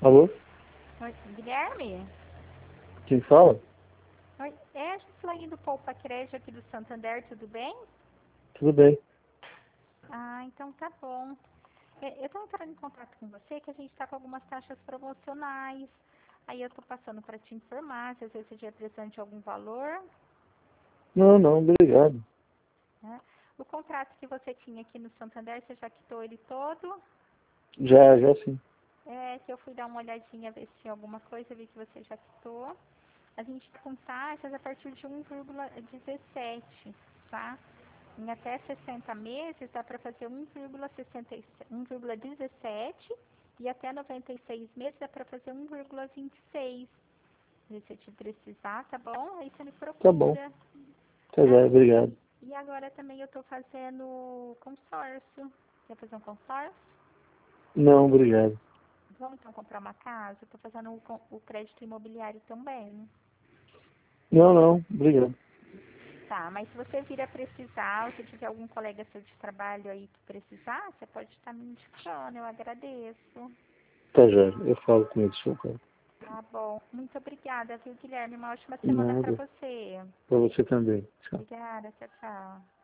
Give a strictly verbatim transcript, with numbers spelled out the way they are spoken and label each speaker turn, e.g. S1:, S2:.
S1: Alô?
S2: Oi, Guilherme?
S1: Quem fala?
S2: Oi, é a Gislaine do Poupa Crédito aqui do Santander, tudo bem?
S1: Tudo bem.
S2: Ah, então tá bom. É, eu estou entrando em contato com você que a gente está com algumas taxas promocionais. Aí eu estou passando para te informar se às vezes você já precisando de algum valor.
S1: Não, não, obrigado.
S2: Né? O contrato que você tinha aqui no Santander, você já quitou ele todo?
S1: Já, já sim.
S2: É, que eu fui dar uma olhadinha, ver se tinha alguma coisa, vi que você já quitou. A gente está com taxas a partir de um vírgula dezessete, tá? Em até sessenta meses dá para fazer um vírgula dezessete e até noventa e seis meses dá para fazer um vírgula vinte e seis. Se você te precisar, tá bom? Aí você me
S1: Tá bom.
S2: procura.
S1: Tá
S2: Tá?
S1: já, obrigado.
S2: E agora também eu estou fazendo consórcio. Quer fazer um consórcio?
S1: Não, obrigado.
S2: Vamos então comprar uma casa? Eu estou fazendo o, o crédito imobiliário também.
S1: Não, não, obrigado.
S2: Tá, mas se você vir a precisar, ou se tiver algum colega seu de trabalho aí que precisar, você pode estar me indicando, eu agradeço.
S1: Tá já, eu falo com ele, seu cara.
S2: Tá bom. Muito obrigada, viu, Guilherme? Uma ótima semana para
S1: Nada.
S2: você.
S1: Pra você também. Tchau.
S2: Obrigada, tchau, tchau.